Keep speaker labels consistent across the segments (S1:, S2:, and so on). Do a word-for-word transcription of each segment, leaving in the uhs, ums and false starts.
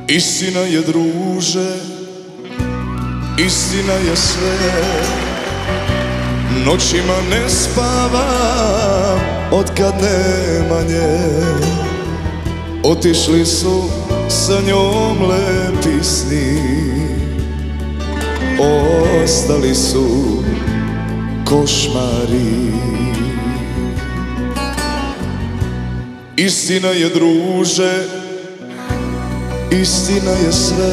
S1: Istina je, druže, istina je sve. Noćima ne spavam otkad nema nje. Otišli su sa njom lepi sni, ostali su košmari. Istina je, druže, istina je sve.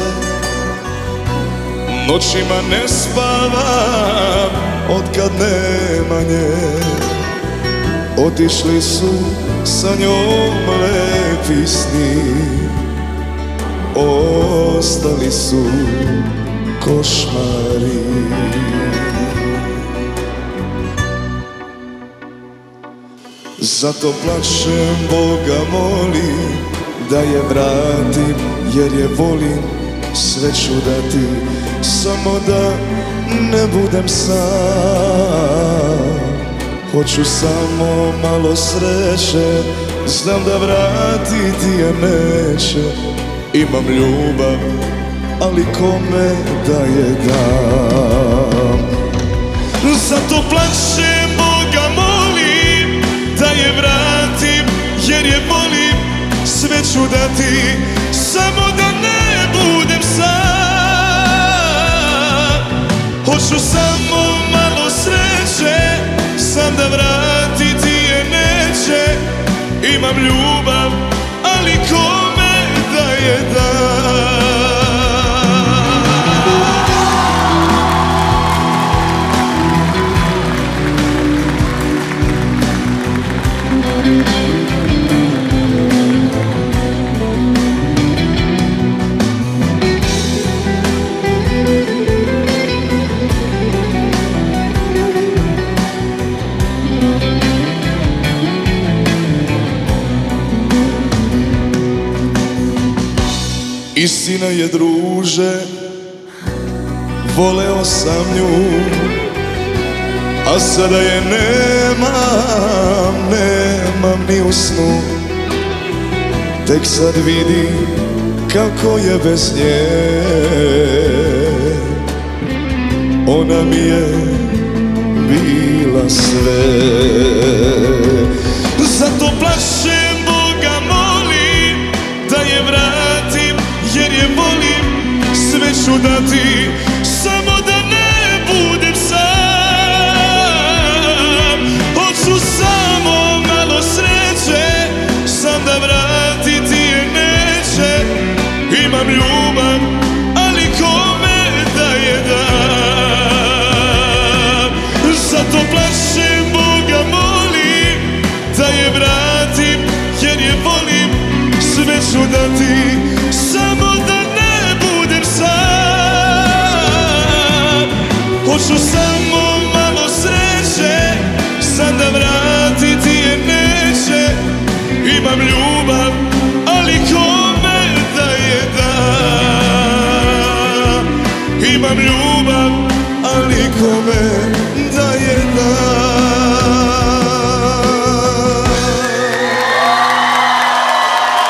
S1: Noćima ne spavam otkad nema nje. Otišli su sa njom lepi sni, ostali su košmari. Zato plačem, Boga molim da je vratim, jer je volim, sve ću dati, samo da ne budem sam. Hoću samo malo sreće, znam da vratiti je neće. Imam ljubav, ali kome da je dam? Zato plačem, Boga molim da je vratim, jer je volim, sve ću dati, samo da ne budem sam. Hoću samo malo sreće, sam da vratiti je neće. Imam ljubav, ali kome da je dam? Istina je, druže, voleo sam nju, a sada je nemam, nemam ni u snu. Tek sad vidim kako je bez nje, ona mi je bila sve. Zato plačem, Boga molim da je vratim, jer je volim, sve ću dati, samo da ne budem sam. Hoću samo malo sreće, sam da vratiti je neće. Imam ljubav, ali kome da je dam? Zato plačem, Boga molim da je vratim, jer je volim, sve ću dati, samo da ne budem sam. Hoću sam